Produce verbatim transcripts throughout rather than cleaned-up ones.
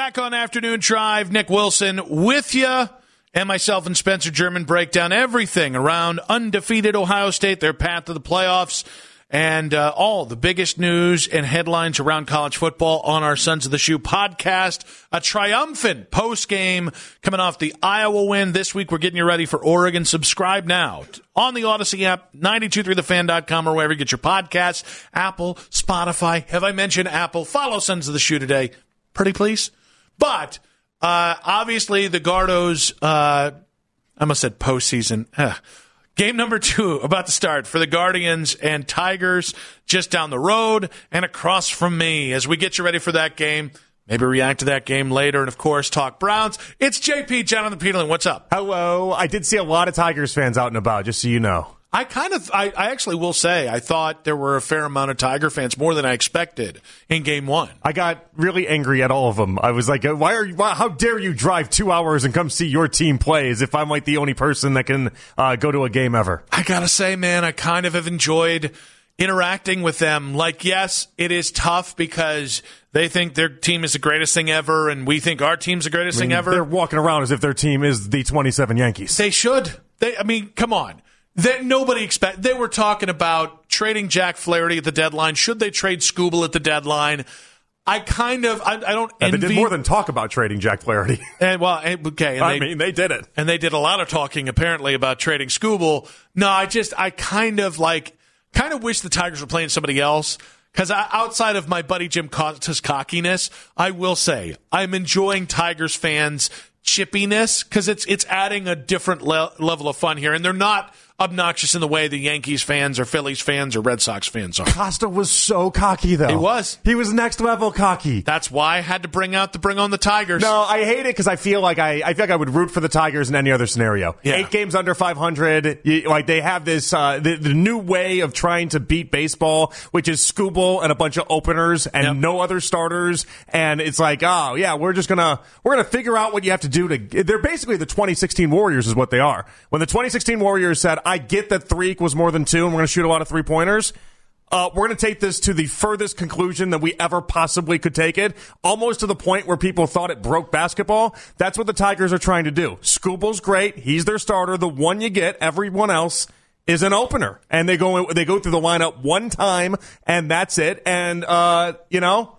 Back on Afternoon Drive, Nick Wilson with you, and myself and Spencer German break down everything around undefeated Ohio State, their path to the playoffs, and uh, all the biggest news and headlines around college football on our Sons of the Shoe podcast. A triumphant post-game coming off the Iowa win. This week we're getting you ready for Oregon. Subscribe now on the Odyssey app, nine two three the fan dot com, or wherever you get your podcasts, Apple, Spotify. Have I mentioned Apple? Follow Sons of the Shoe today. Pretty please. But uh, obviously the Gardos, uh, I almost said postseason. Ugh. Game number two about to start for the Guardians and Tigers just down the road and across from me as we get you ready for that game. Maybe react to that game later and, of course, talk Browns. It's J P, Jonathan Peterlin. What's up? Hello. I did see a lot of Tigers fans out and about, just so you know. I kind of, I, I actually will say, I thought there were a fair amount of Tiger fans, more than I expected in game one. I got really angry at all of them. I was like, why are you, why, how dare you drive two hours and come see your team play as if I'm like the only person that can uh, go to a game ever? I gotta say, man, I kind of have enjoyed interacting with them. Like, yes, it is tough because they think their team is the greatest thing ever, and we think our team's the greatest I mean, thing ever. They're walking around as if their team is the twenty-seven Yankees. They should. They, I mean, come on. That nobody expect. They were talking about trading Jack Flaherty at the deadline. Should they trade Scooble at the deadline? I kind of, I, I don't envy. And they did more than talk about trading Jack Flaherty. And well, and, okay. And I they, mean, they did it. And they did a lot of talking apparently about trading Scooble. No, I just, I kind of like, kind of wish the Tigers were playing somebody else. Because outside of my buddy Jim Costa's cockiness, I will say I'm enjoying Tigers fans' chippiness because it's it's adding a different le- level of fun here, and they're not obnoxious in the way the Yankees fans or Phillies fans or Red Sox fans are. Costa was so cocky, though. He was. He was next level cocky. That's why I had to bring out the bring on the Tigers. No, I hate it because I feel like I, I feel like I would root for the Tigers in any other scenario. Yeah. Eight games under five hundred. You, like they have this uh, the, the new way of trying to beat baseball, which is Scooble and a bunch of openers and yep. no other starters. And it's like, oh yeah, we're just gonna we're gonna figure out what you have to do to. They're basically the twenty sixteen Warriors, is what they are. When the twenty sixteen Warriors said, I get that three equals more than two, and we're going to shoot a lot of three-pointers. Uh, we're going to take this to the furthest conclusion that we ever possibly could take it, almost to the point where people thought it broke basketball. That's what the Tigers are trying to do. Scooble's great. He's their starter. The one you get, everyone else is an opener. And they go they go through the lineup one time, and that's it. And, uh, you know,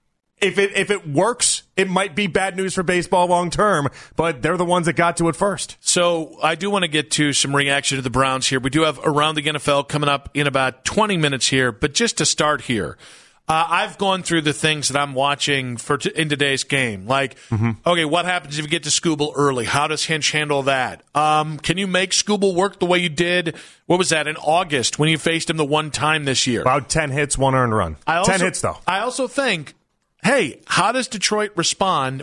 if it if it works, it might be bad news for baseball long term, but they're the ones that got to it first. So I do want to get to some reaction to the Browns here. We do have Around the N F L coming up in about twenty minutes here, but just to start here, uh, I've gone through the things that I'm watching for t- in today's game. Like, mm-hmm. okay, what happens if you get to Scooble early? How does Hinch handle that? Um, can you make Scooble work the way you did, what was that, in August when you faced him the one time this year? About ten hits, one earned run. I also, ten hits, though. I also think, hey, how does Detroit respond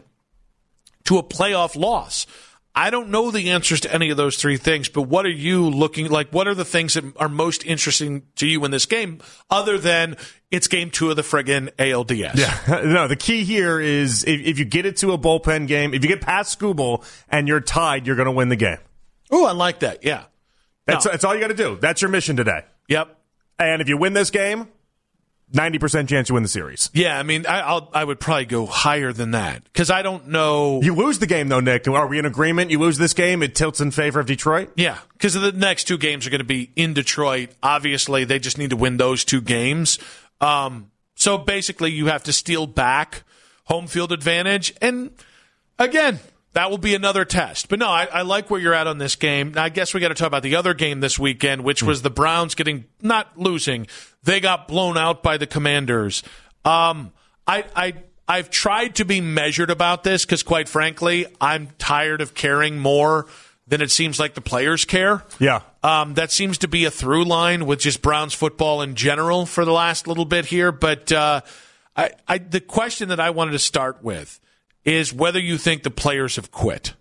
to a playoff loss? I don't know the answers to any of those three things, but what are you looking like? What are the things that are most interesting to you in this game other than it's game two of the friggin' A L D S? Yeah, no, the key here is if, if you get it to a bullpen game, if you get past Scooble and you're tied, you're going to win the game. Oh, I like that. Yeah. That's, no. that's all you got to do. That's your mission today. Yep. And if you win this game, ninety percent chance you win the series. Yeah, I mean, I, I'll, I would probably go higher than that because I don't know. You lose the game, though, Nick. Are we in agreement? You lose this game, it tilts in favor of Detroit? Yeah, because the next two games are going to be in Detroit. Obviously, they just need to win those two games. Um, so basically, you have to steal back home field advantage. And again, that will be another test. But no, I, I like where you're at on this game. Now, I guess we got to talk about the other game this weekend, which was the Browns getting, not losing. They got blown out by the Commanders. Um, I, I, I've tried to be measured about this because, quite frankly, I'm tired of caring more than it seems like the players care. Yeah. Um, that seems to be a through line with just Browns football in general for the last little bit here. But uh, I, I, the question that I wanted to start with is whether you think the players have quit.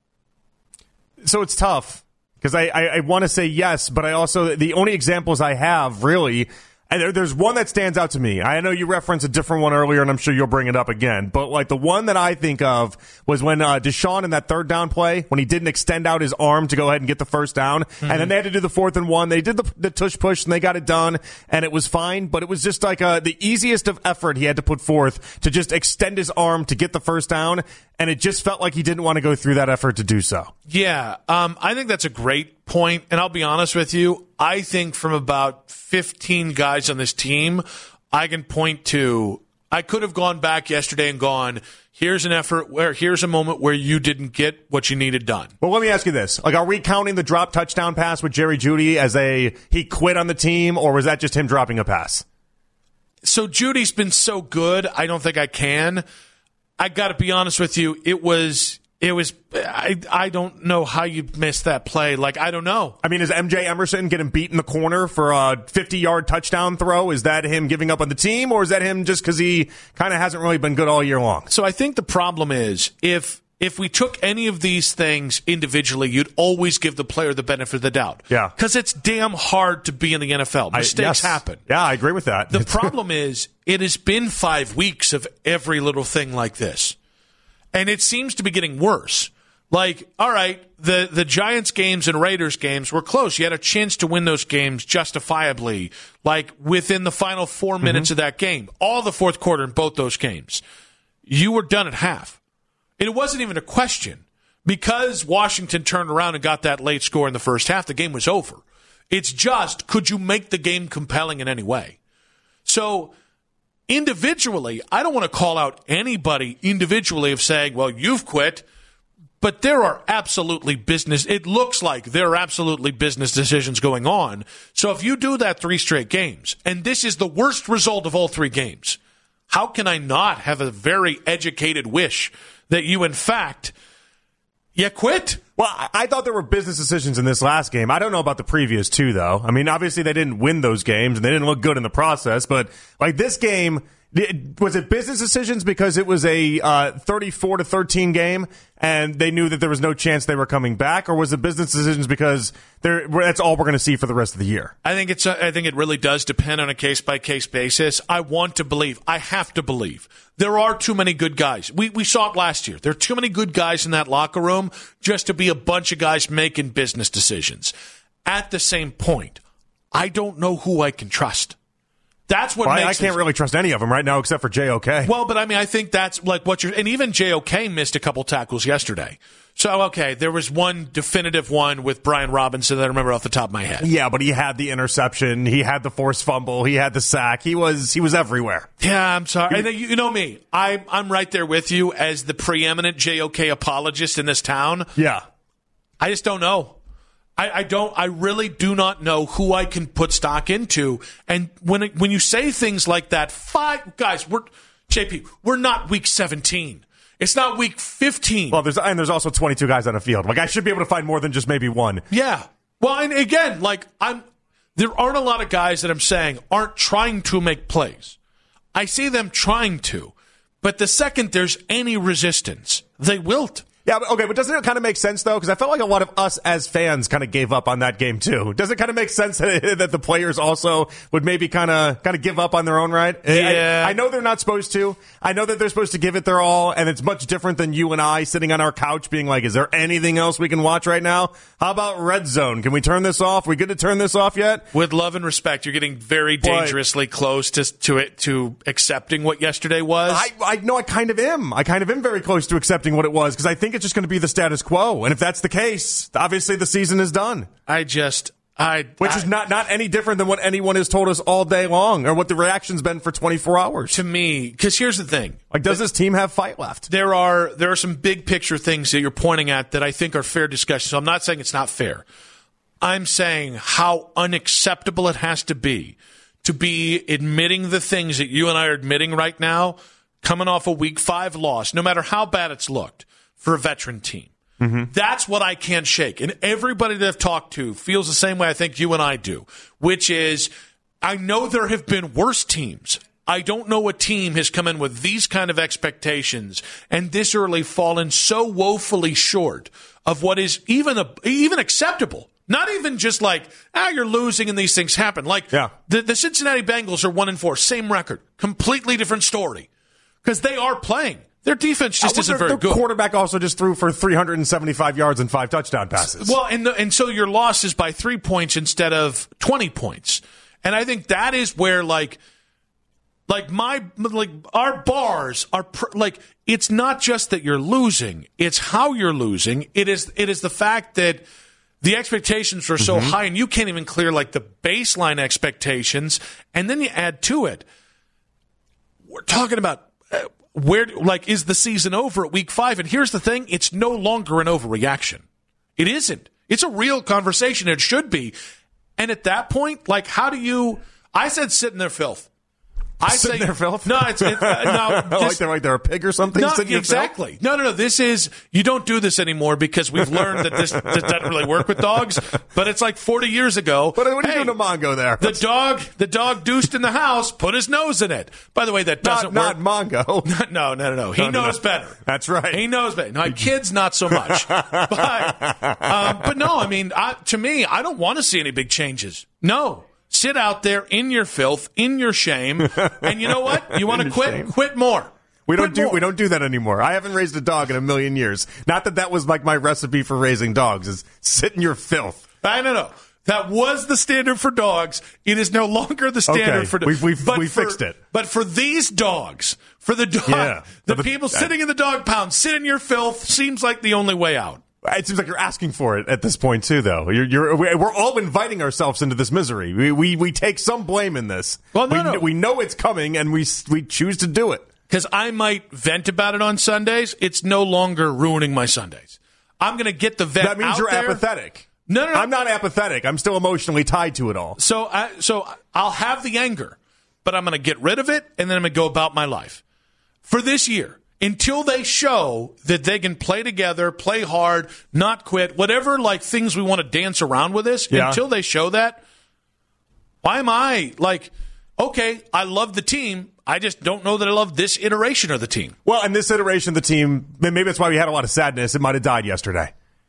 So it's tough because I, I, I want to say yes, but I also, the only examples I have really, And there, there's one that stands out to me. I know you referenced a different one earlier, and I'm sure you'll bring it up again. But like the one that I think of was when uh, Deshaun in that third down play, when he didn't extend out his arm to go ahead and get the first down, mm-hmm. and then they had to do the fourth and one. They did the, the tush push, and they got it done, and it was fine. But it was just like uh, the easiest of effort he had to put forth to just extend his arm to get the first down, and it just felt like he didn't want to go through that effort to do so. Yeah, um, I think that's a great point, and I'll be honest with you. I think from about fifteen guys on this team, I can point to, I could have gone back yesterday and gone, here's an effort where, here's a moment where you didn't get what you needed done. Well, let me ask you this. Like, are we counting the drop touchdown pass with Jerry Jeudy as a, he quit on the team, or was that just him dropping a pass? So Judy's been so good, I don't think I can. I got to be honest with you, it was... It was, I, I don't know how you missed that play. Like, I don't know. I mean, is M J Emerson getting beat in the corner for a fifty-yard touchdown throw? Is that him giving up on the team, or is that him just because he kind of hasn't really been good all year long? So I think the problem is, if if we took any of these things individually, you'd always give the player the benefit of the doubt. Yeah. Because it's damn hard to be in the N F L. Mistakes I, yes. happen. Yeah, I agree with that. The problem is, it has been five weeks of every little thing like this. And it seems to be getting worse. Like, all right, the, the Giants games and Raiders games were close. You had a chance to win those games justifiably, like within the final four minutes mm-hmm. of that game. All the fourth quarter in both those games. You were done at half. It wasn't even a question. Because Washington turned around and got that late score in the first half, the game was over. It's just, could you make the game compelling in any way? So... individually, I don't want to call out anybody individually of saying, well, you've quit, but there are absolutely business, it looks like there are absolutely business decisions going on. So if you do that three straight games, and this is the worst result of all three games, how can I not have a very educated wish that you, in fact, you quit? Well, I thought there were business decisions in this last game. I don't know about the previous two, though. I mean, obviously they didn't win those games, and they didn't look good in the process. But, like, this game, was it business decisions because it was a uh, thirty-four to thirteen game, and they knew that there was no chance they were coming back? Or was it business decisions because they're, that's all we're going to see for the rest of the year? I think it's. A, I think it really does depend on a case-by-case basis. I want to believe. I have to believe. There are too many good guys. We we saw it last year. There are too many good guys in that locker room just to be a bunch of guys making business decisions. At the same point, I don't know who I can trust. That's what well, makes I, I can't it, really trust any of them right now except for J O K. Well, but I mean, I think that's like what you're, and even J O K missed a couple tackles yesterday. So, okay, there was one definitive one with Brian Robinson that I remember off the top of my head. Yeah, but he had the interception, he had the forced fumble, he had the sack. He was he was everywhere. Yeah, I'm sorry. And you, you know me. I'm, I'm right there with you as the preeminent J O K apologist in this town. Yeah. I just don't know. I, I don't. I really do not know who I can put stock into. And when it, when you say things like that, five guys, we're J P. We're not week seventeen. It's not week fifteen. Well, there's and there's also twenty-two guys on the field. Like I should be able to find more than just maybe one. Yeah. Well, and again, like I'm, there aren't a lot of guys that I'm saying aren't trying to make plays. I see them trying to, but the second there's any resistance, they wilt. Yeah, but, okay, but doesn't it kind of make sense, though? Because I felt like a lot of us as fans kind of gave up on that game, too. Does it kind of make sense that, that the players also would maybe kind of kind of give up on their own right? Yeah. I, I know they're not supposed to. I know that they're supposed to give it their all, and it's much different than you and I sitting on our couch being like, is there anything else we can watch right now? How about Red Zone? Can we turn this off? We good to turn this off yet? With love and respect, you're getting very dangerously but, close to to it to accepting what yesterday was. I, I know I kind of am. I kind of am very close to accepting what it was, because I think it's just going to be the status quo. And if that's the case, obviously the season is done. I just, I, Which I, is not, not any different than what anyone has told us all day long, or what the reaction's been for twenty-four hours. To me, because here's the thing. Like, does this team have fight left? There are, there are some big picture things that you're pointing at that I think are fair discussion. So I'm not saying it's not fair. I'm saying how unacceptable it has to be to be admitting the things that you and I are admitting right now, coming off a week five loss, no matter how bad it's looked, for a veteran team. Mm-hmm. That's what I can't shake. And everybody that I've talked to feels the same way I think you and I do, which is I know there have been worse teams. I don't know a team has come in with these kind of expectations and this early fallen so woefully short of what is even a, even acceptable Not even just like, ah, you're losing and these things happen. Like, yeah. the, the Cincinnati Bengals are one and four, same record, completely different story. Because they are playing. Their defense just uh, isn't their, very their good. Quarterback also just threw for three hundred seventy-five yards and five touchdown passes. Well, and, the, and so your loss is by three points instead of twenty points. And I think that is where, like, like my, like our bars are, pr- like, it's not just that you're losing, it's how you're losing. It is, it is the fact that the expectations are so mm-hmm. high and you can't even clear, like, the baseline expectations. And then you add to it, we're talking about, uh, Where, like, is the season over at week five? And here's the thing. It's no longer an overreaction. It isn't. It's a real conversation. It should be. And at that point, like, how do you, I said sit in their filth. I sit say, in their filth? No, it's, it's uh, no, like, they're, like they're a pig or something? No, sit in exactly. Filth? No, no, no. This is, you don't do this anymore because we've learned that this, this doesn't really work with dogs. But it's like forty years ago. What, what are hey, you doing to Mongo there? The dog, the dog deuced in the house, put his nose in it. By the way, that doesn't not, work. Not Mongo. no, no, no, no. He no, no, knows no. better. That's right. He knows better. Now, kids, not so much. but, um, but no, I mean, I, to me, I don't want to see any big changes. No. Sit out there in your filth, in your shame, and you know what? You want to quit? Shame. Quit more. We don't quit do more. we don't do that anymore. I haven't raised a dog in a million years. Not that that was like my recipe for raising dogs. Is sit in your filth. I don't know. That was the standard for dogs. It is no longer the standard okay. for dogs. We've, we've, we for, fixed it. But for these dogs, for the dog, yeah. the, the people the, sitting in the dog pound, sit in your filth, seems like the only way out. It seems like you're asking for it at this point, too, though. You're, you're, we're all inviting ourselves into this misery. We, we, we take some blame in this. Well, no, we, no. we know it's coming, and we, we choose to do it. Because I might vent about it on Sundays. It's no longer ruining my Sundays. I'm going to get the vent out there. That means you're there. apathetic. No, no, no. I'm not apathetic. I'm still emotionally tied to it all. So, I, so I'll have the anger, but I'm going to get rid of it, and then I'm going to go about my life. For this year. Until they show that they can play together, play hard, not quit, whatever like things we want to dance around with this, yeah. until they show that, why am I like, okay, I love the team. I just don't know that I love this iteration of the team. Well, and this iteration of the team, maybe that's why we had a lot of sadness. It might have died yesterday.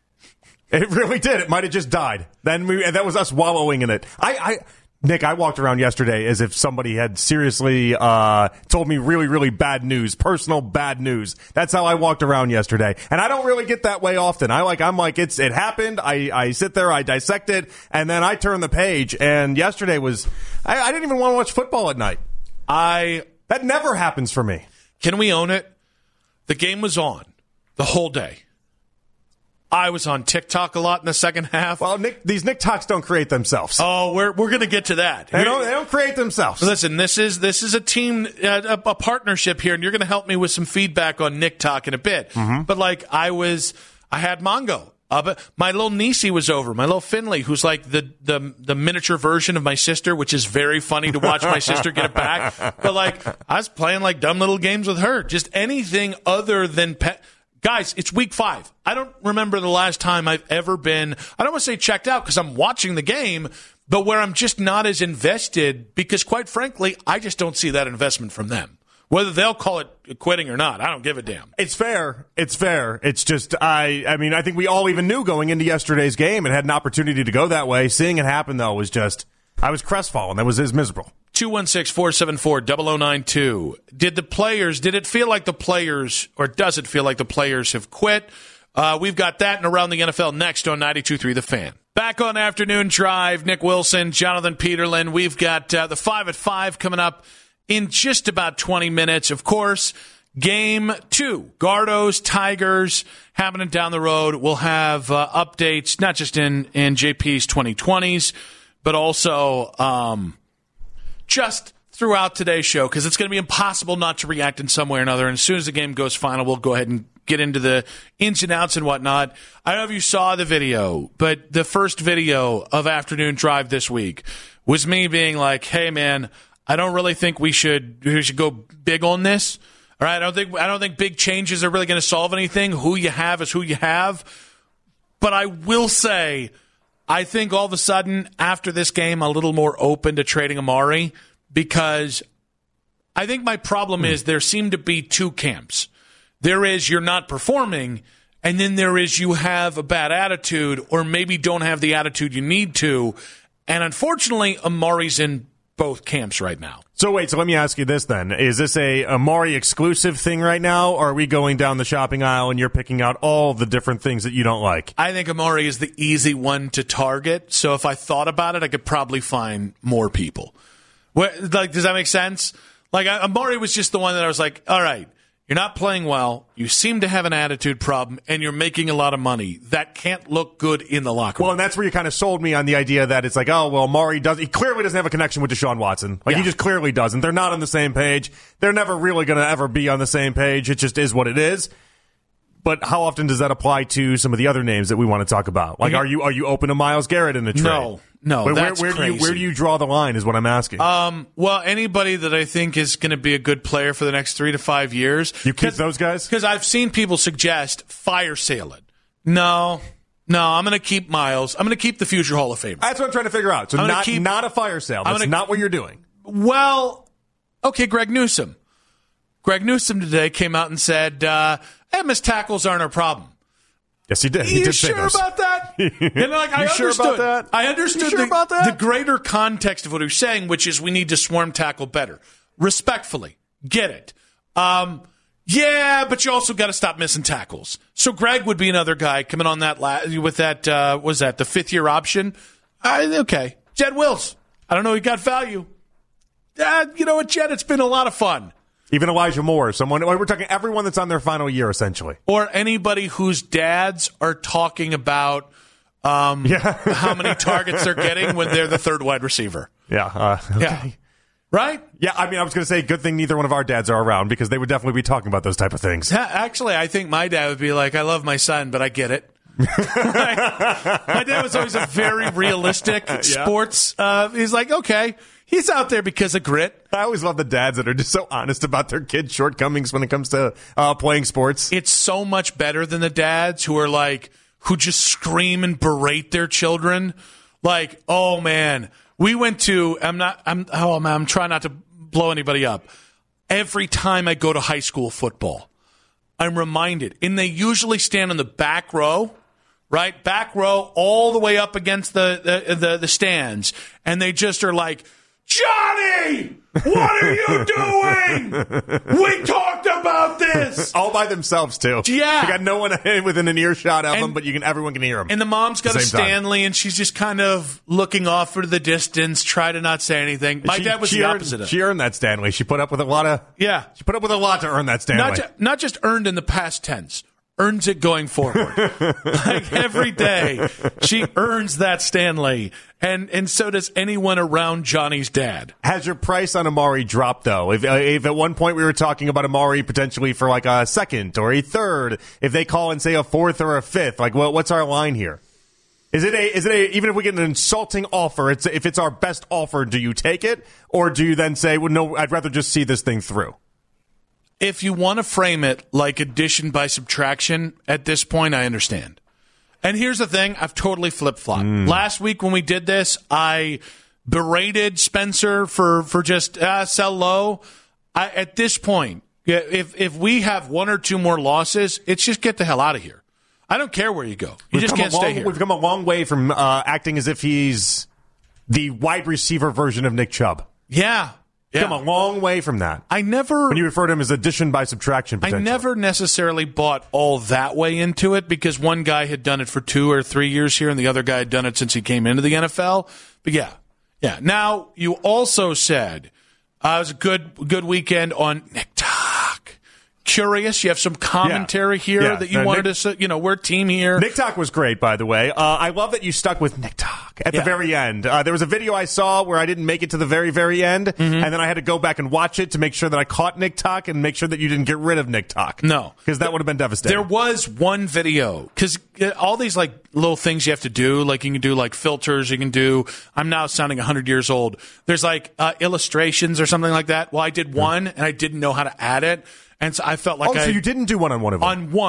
It really did. It might have just died. Then we, and that was us wallowing in it. I, I Nick, I walked around yesterday as if somebody had seriously uh, told me really, really bad news, personal bad news. That's how I walked around yesterday, and I don't really get that way often. I like, I'm like, it's it happened. I, I sit there, I dissect it, and then I turn the page. And yesterday was, I, I didn't even want to watch football at night. I that never happens for me. Can we own it? The game was on the whole day. I was on TikTok a lot in the second half. Well, Nick, these Nick Talks don't create themselves. Oh, we're we're going to get to that. They don't, they don't create themselves. Listen, this is this is a team, uh, a, a partnership here, and you're going to help me with some feedback on Nick Talk in a bit. Mm-hmm. But like, I was, I had Mongo. Uh, but my little niecey was over, my little Finley, who's like the, the the miniature version of my sister, which is very funny to watch my sister get it back. But like, I was playing like dumb little games with her. Just anything other than pet. Guys, it's week five. I don't remember the last time I've ever been, I don't want to say checked out because I'm watching the game, but where I'm just not as invested because, quite frankly, I just don't see that investment from them. Whether they'll call it quitting or not, I don't give a damn. It's fair. It's fair. It's just, I I mean, I think we all even knew going into yesterday's game and had an opportunity to go that way. Seeing it happen, though, was just, I was crestfallen. That was, was miserable. two one six, four seven four, zero zero nine two. Did the players, did it feel like the players, or does it feel like the players have quit? Uh, we've got that and Around the N F L next on ninety-two point three The Fan. Back on Afternoon Drive, Nick Wilson, Jonathan Peterlin. We've got uh, the five at five coming up in just about twenty minutes. Of course, game two, Gardos, Tigers, happening down the road. We'll have uh, updates, not just in, in J P's twenty twenties, but also um, just throughout today's show, because it's going to be impossible not to react in some way or another. And as soon as the game goes final, we'll go ahead and get into the ins and outs and whatnot. I don't know if you saw the video, but the first video of Afternoon Drive this week was me being like, hey, man, I don't really think we should we should go big on this. All right, I don't think I don't think big changes are really going to solve anything. Who you have is who you have. But I will say, I think all of a sudden after this game, I'm a little more open to trading Amari, because I think my problem is there seem to be two camps. There is you're not performing, And then there is you have a bad attitude or maybe don't have the attitude you need to. And unfortunately, Amari's in both camps right now. So wait, so let me ask you this then. Is this a Amari exclusive thing right now, or are we going down the shopping aisle and you're picking out all the different things that you don't like? I think Amari is the easy one to target. So if I thought about it, I could probably find more people. What, like, does that make sense? Like, Amari was just the one that I was like, all right, you're not playing well, you seem to have an attitude problem, and you're making a lot of money. That can't look good in the locker room. Well, and that's where you kind of sold me on the idea that it's like, oh, well, Amari does. He clearly doesn't have a connection with Deshaun Watson. Like, yeah. he just clearly doesn't. They're not on the same page. They're never really going to ever be on the same page. It just is what it is. But how often does that apply to some of the other names that we want to talk about? Like, Yeah. are you are you open to Myles Garrett in a trade? No, no, Where, that's where, where crazy. Do you, where do you draw the line is what I'm asking. Um, well, anybody that I think is going to be a good player for the next three to five years. You keep those guys? Because I've seen people suggest fire sale it. No, no, I'm going to keep Myles. I'm going to keep the future Hall of Famer. That's what I'm trying to figure out. So I'm gonna not, keep- not a fire sale. That's gonna- not what you're doing. Well, okay, Greg Newsome. Greg Newsome today came out and said, uh, hey, missed tackles aren't our problem. Yes, he did. He you did say sure those. about that? And like, I You sure understood. about that? I understood You sure the, about that? the greater context of what he was saying, which is we need to swarm tackle better. Respectfully, get it. Um, yeah, but you also got to stop missing tackles. So Greg would be another guy coming on that la- with that. Uh, was that the fifth year option? Uh, okay, Jed Wills. I don't know. He got value. Uh, you know what, Jed? It's been a lot of fun. Even Elijah Moore, someone we're talking everyone that's on their final year, essentially. Or anybody whose dads are talking about um, Yeah. how many targets they're getting when they're the third wide receiver. Yeah. Uh, okay. Yeah. Right? Yeah, I mean, I was going to say, good thing neither one of our dads are around because they would definitely be talking about those type of things. Ha- Actually, I think my dad would be like, I love my son, but I get it. Like, my dad was always a very realistic sports. Uh, he's like, okay, he's out there because of grit. I always love the dads that are just so honest about their kids' shortcomings when it comes to uh, playing sports. It's so much better than the dads who are like, who just scream and berate their children. Like, oh man, we went to, I'm not, I'm, oh man, I'm trying not to blow anybody up. Every time I go to high school football, I'm reminded, and they usually stand on the back row, right? Back row all the way up against the, the, the, the stands. And they just are like, Johnny, what are you doing? We talked about this. All by themselves, too. Yeah. You got no one within an earshot of And- them, but you can. everyone can hear them. And the mom's got a Same time. Stanley, and she's just kind of looking off for the distance, try to not say anything. My she, dad was she the earned, opposite of She earned that Stanley. She put up with a lot of. Yeah. She put up with a lot to earn that Stanley. Not, ju- not just earned in the past tense, earns it going forward. Like every day, she earns that Stanley, and and so does anyone around Johnny's dad. Has your price on Amari dropped, though? If, uh, if at one point we were talking about Amari potentially for like a second or a third, if they call and say a fourth or a fifth, like what, what's our line here? Is it a, is it a, even if we get an insulting offer, it's, if it's our best offer, do you take it? Or do you then say, well, no, I'd rather just see this thing through? If you want to frame it like addition by subtraction, at this point, I understand. And here's the thing, I've totally flip-flopped. Mm. Last week when we did this, I berated Spencer for, for just uh, sell low. I, at this point, yeah, if if we have one or two more losses, it's just get the hell out of here. I don't care where you go. You We've just come can't a long, stay here. We've come a long way from uh, acting as if he's the wide receiver version of Nick Chubb. Yeah. yeah. Come a long way from that. I never... When you refer to him as addition by subtraction, I potentially. never necessarily bought all that way into it because one guy had done it for two or three years here and the other guy had done it since he came into the N F L. But yeah, yeah. Now, you also said uh, it was a good, good weekend on Nick Talk. Curious, you have some commentary Yeah. here Yeah. that you Uh, wanted Nick- to say, you know, we're a team here. Nick Talk was great, by the way. Uh, I love that you stuck with Nick Talk at Yeah. the very end. Uh, there was a video I saw where I didn't make it to the very, very end, Mm-hmm. and then I had to go back and watch it to make sure that I caught Nick Talk and make sure that you didn't get rid of Nick Talk. No. Because that would have been devastating. There was one video because all these like little things you have to do, like you can do like filters, you can do. I'm now sounding one hundred years old. There's like uh, illustrations or something like that. Well, I did one and I didn't know how to add it, and so I felt like oh, I so you didn't do one on one of them? on one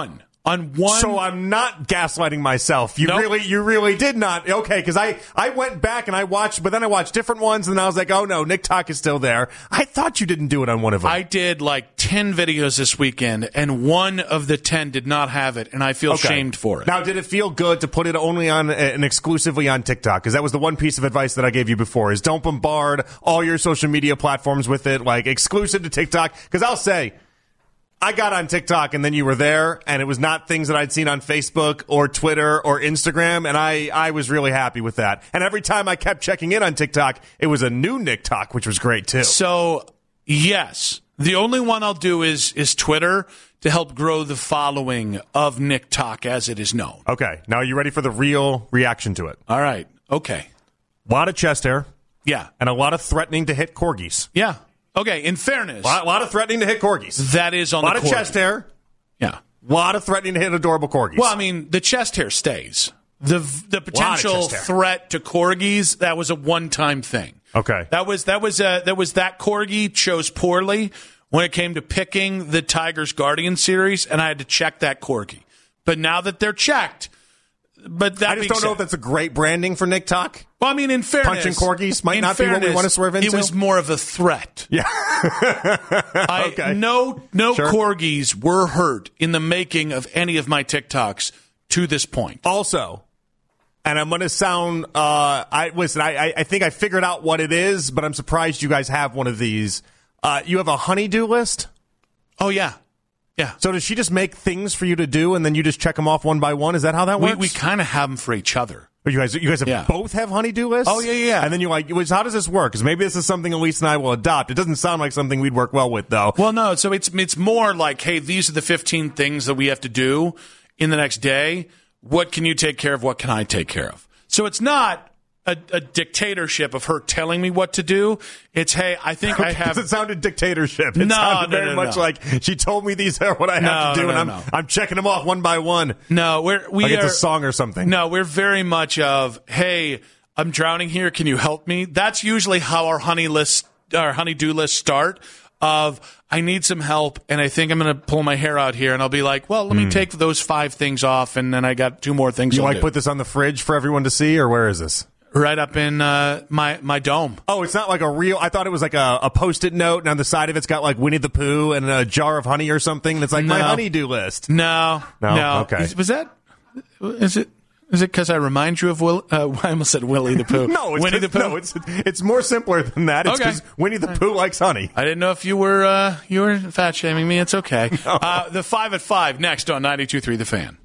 On one, So I'm not gaslighting myself. You Nope. really, you really did not. Okay, because I, I went back and I watched, but then I watched different ones, and then I was like, oh no, Nick Talk is still there. I thought you didn't do it on one of them. I did like ten videos this weekend, and one of the ten did not have it, and I feel Okay. shamed for it. Now, did it feel good to put it only on and exclusively on TikTok? Because that was the one piece of advice that I gave you before: is don't bombard all your social media platforms with it, like exclusive to TikTok. Because I'll say, I got on TikTok and then you were there, and it was not things that I'd seen on Facebook or Twitter or Instagram, and I, I was really happy with that. And every time I kept checking in on TikTok, it was a new Nick Talk, which was great too. So, yes, the only one I'll do is is Twitter to help grow the following of Nick Talk as it is known. Okay, now are you ready for the real reaction to it? All right. Okay. A lot of chest hair Yeah. and a lot of threatening to hit corgis. Yeah. Okay. In fairness, A lot, a lot of threatening to hit corgis. that is on A lot the of corgi. chest hair. Yeah. A lot of threatening to hit adorable corgis. Well, I mean, the chest hair stays. The the potential chest hair. threat to corgis, that was a one time thing. Okay. That was that was uh, that was that corgi chose poorly when it came to picking the Tigers Guardian series, and I had to check that corgi. But now that they're checked, but that I just being don't know said- if that's a great branding for Nick Talk. Well, I mean, in fairness, Punching corgis might in not be what we fairness, want to swerve into. It was more of a threat. Yeah. I, Okay. No, no Sure. corgis were hurt in the making of any of my TikToks to this point. Also, and I'm going to sound, uh, I listen, I, I, I think I figured out what it is, but I'm surprised you guys have one of these. Uh, you have a honey-do list? Oh yeah, yeah. So does she just make things for you to do, and then you just check them off one by one? Is that how that We works? we kind of have them for each other. Or you guys, you guys have Yeah. both have honey-do lists? Oh, yeah, yeah, yeah. And then you're like, "Well, how does this work? Because maybe this is something Elise and I will adopt. It doesn't sound like something we'd work well with, though. Well, no. So it's it's more like, hey, these are the fifteen things that we have to do in the next day. What can you take care of? What can I take care of? So it's not a, a dictatorship of her telling me what to do. It's, hey, I think I have. It sounded dictatorship. It No, sounded no, very no, much no. like she told me these are what I have No, to do, no, and I'm no, no. I'm checking them off one by one. No, we're we Like it's are a song or something. No, we're very much of, hey, I'm drowning here. Can you help me? That's usually how our honey list, our honey-do list start. Of I need some help, and I think I'm going to pull my hair out here, and I'll be like, well, let me take those five things off, and then I got two more things. You I'll like do. put this on the fridge for everyone to see, or where is this? right up in uh, my my dome. Oh, it's not like a real. I thought it was like a, a post-it note, and on the side of it's got like Winnie the Pooh and a jar of honey or something. And it's like my No. honey-do list. No, No? no. Okay. Is- was that? Is it? Is it because I remind you of Will? Uh, I almost said Willie the Pooh. No, it's Winnie the 'cause- Pooh. no, it's it's more simpler than that. It's Okay. because Winnie the Pooh likes honey. I didn't know if you were uh, you were fat shaming me. It's okay. Uh, the five at five next on ninety-two point three The Fan.